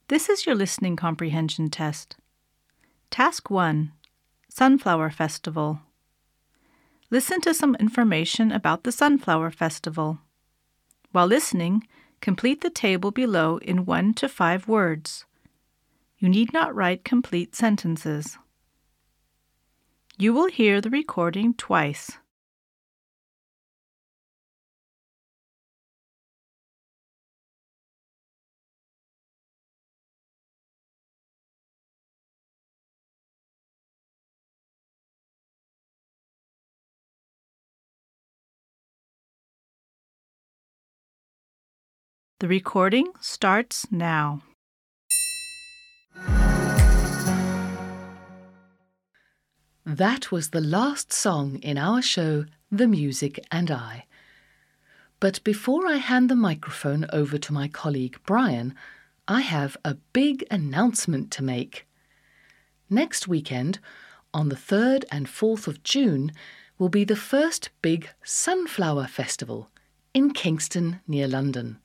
This is your listening comprehension test. Task 1. Sunflower Festival. Listen to some information about the Sunflower Festival. While listening, complete the table below in 1 to 5 words. You need not write complete sentences. You will hear the recording twice. The recording starts now. That was the last song in our show, The Music and I. But before I hand the microphone over to my colleague Brian, I have a big announcement to make. Next weekend, on the 3rd and 4th of June, will be the first big Sunflower Festival in Kingston near London.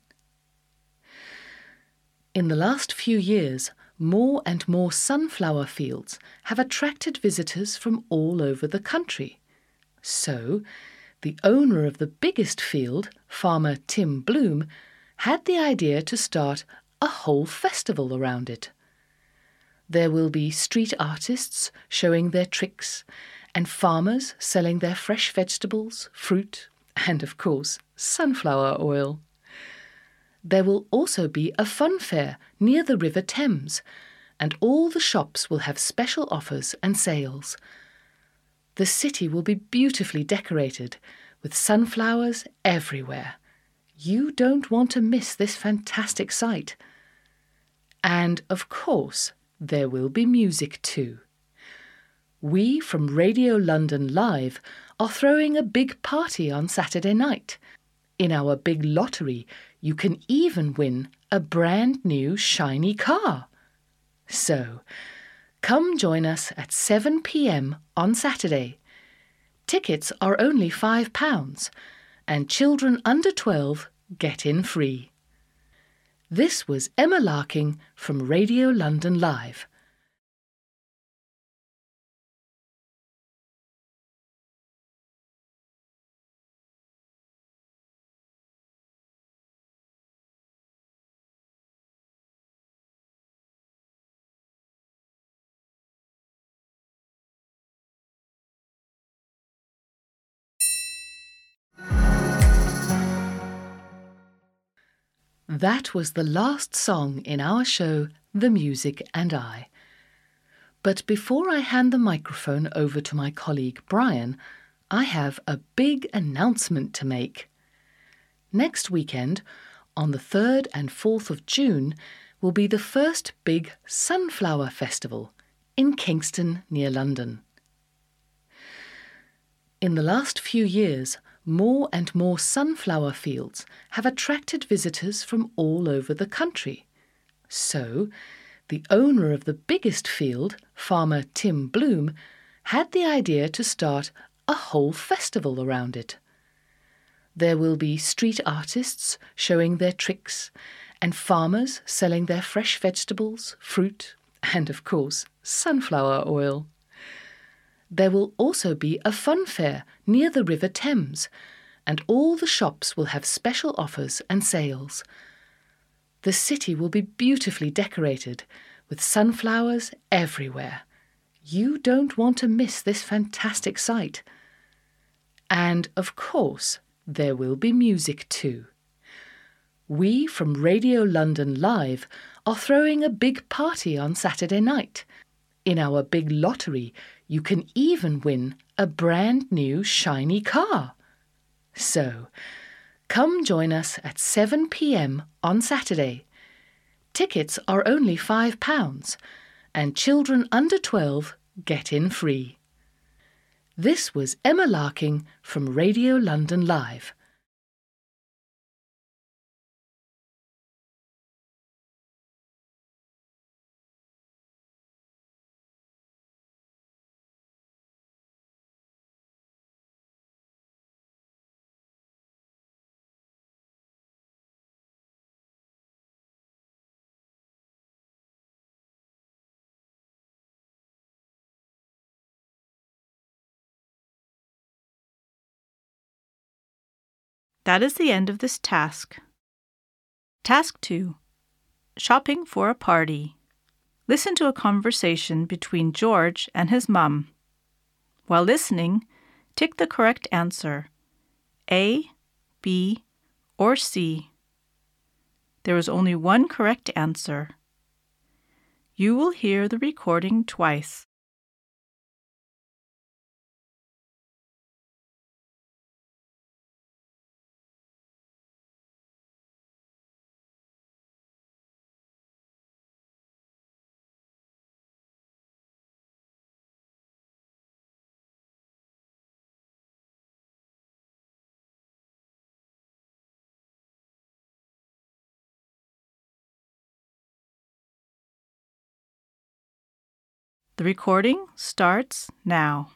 In the last few years, more and more sunflower fields have attracted visitors from all over the country. So, the owner of the biggest field, Farmer Tim Bloom, had the idea to start a whole festival around it. There will be street artists showing their tricks, and farmers selling their fresh vegetables, fruit, and of course, sunflower oil. There will also be a fun fair near the River Thames, and all the shops will have special offers and sales. The city will be beautifully decorated with sunflowers everywhere. You don't want to miss this fantastic sight. And of course, there will be music too. We from Radio London Live are throwing a big party on Saturday night. In our big lottery, you can even win a brand new shiny car. So, come join us at 7 p.m. on Saturday. Tickets are only £5, and children under 12 get in free. This was Emma Larking from Radio London Live. That was the last song in our show, The Music and I. But before I hand the microphone over to my colleague Brian, I have a big announcement to make. Next weekend, on the 3rd and 4th of June, will be the first big Sunflower Festival in Kingston near London. In the last few years, more and more sunflower fields have attracted visitors from all over the country. So, the owner of the biggest field, Farmer Tim Bloom, had the idea to start a whole festival around it. There will be street artists showing their tricks, and farmers selling their fresh vegetables, fruit, and of course, sunflower oil. There will also be a fun fair near the River Thames, and all the shops will have special offers and sales. The city will be beautifully decorated with sunflowers everywhere. You don't want to miss this fantastic sight. And of course, there will be music too. We from Radio London Live are throwing a big party on Saturday night. In our big lottery, you can even win a brand new shiny car. So, come join us at 7 p.m. on Saturday. Tickets are only £5, and children under 12 get in free. This was Emma Larking from Radio London Live. That is the end of this task. Task 2. Shopping for a party. Listen to a conversation between George and his mum. While listening, tick the correct answer, A, B, or C. There is only one correct answer. You will hear the recording twice. The recording starts now.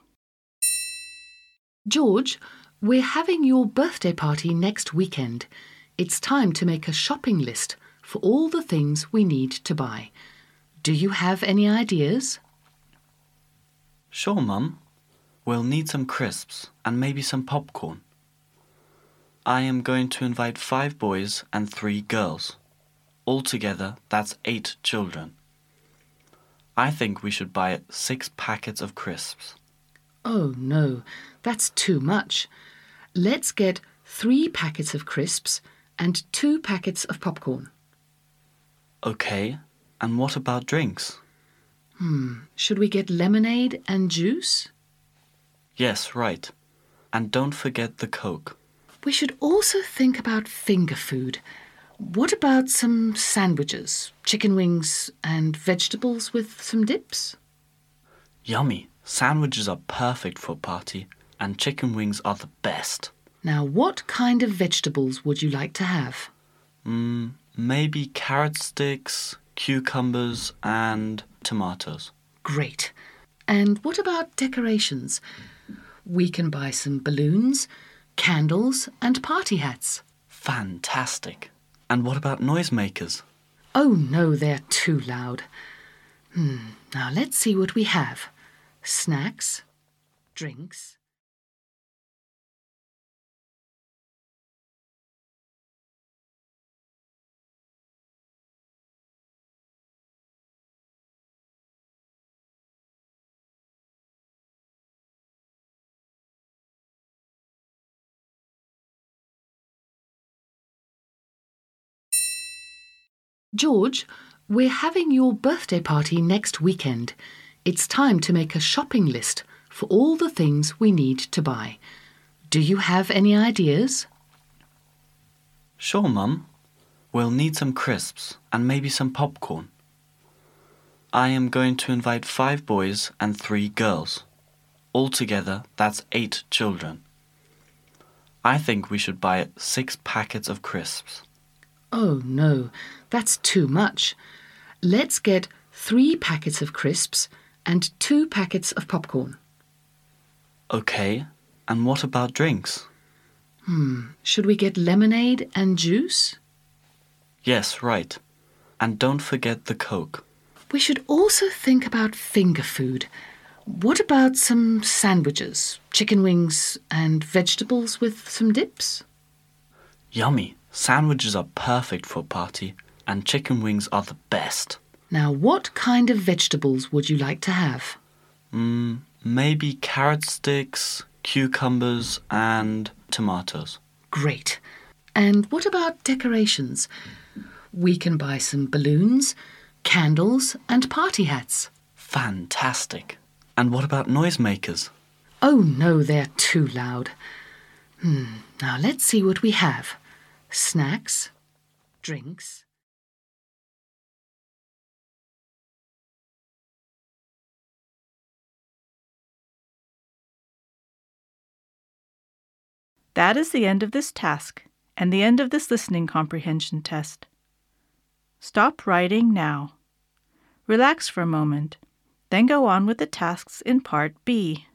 George, we're having your birthday party next weekend. It's time to make a shopping list for all the things we need to buy. Do you have any ideas? Sure, Mum. We'll need some crisps and maybe some popcorn. I am going to invite 5 boys and 3 girls. Altogether, that's 8 children. I think we should buy 6 packets of crisps. Oh, no, that's too much. Let's get 3 packets of crisps and 2 packets of popcorn. Okay, and what about drinks? Should we get lemonade and juice? Yes, right. And don't forget the Coke. We should also think about finger food. What about some sandwiches, chicken wings and vegetables with some dips? Yummy. Sandwiches are perfect for a party, and chicken wings are the best. Now, what kind of vegetables would you like to have? Maybe carrot sticks, cucumbers, and tomatoes. Great. And what about decorations? We can buy some balloons, candles, and party hats. Fantastic. And what about noisemakers? Oh, no, they're too loud. Now, let's see what we have. Snacks, drinks. George, we're having your birthday party next weekend. It's time to make a shopping list for all the things we need to buy. Do you have any ideas? Sure, Mum. We'll need some crisps and maybe some popcorn. I am going to invite 5 boys and 3 girls. Altogether, that's 8 children. I think we should buy 6 packets of crisps. Oh, no, that's too much. Let's get 3 packets of crisps and 2 packets of popcorn. Okay, and what about drinks? Should we get lemonade and juice? Yes, right. And don't forget the Coke. We should also think about finger food. What about some sandwiches, chicken wings and vegetables with some dips? Yummy. Sandwiches are perfect for a party, and chicken wings are the best. Now, what kind of vegetables would you like to have? Maybe carrot sticks, cucumbers, and tomatoes. Great. And what about decorations? We can buy some balloons, candles, and party hats. Fantastic. And what about noisemakers? Oh, no, they're too loud. Now, let's see what we have. Snacks, drinks. That is the end of this task and the end of this listening comprehension test. Stop writing now. Relax for a moment, then go on with the tasks in Part B.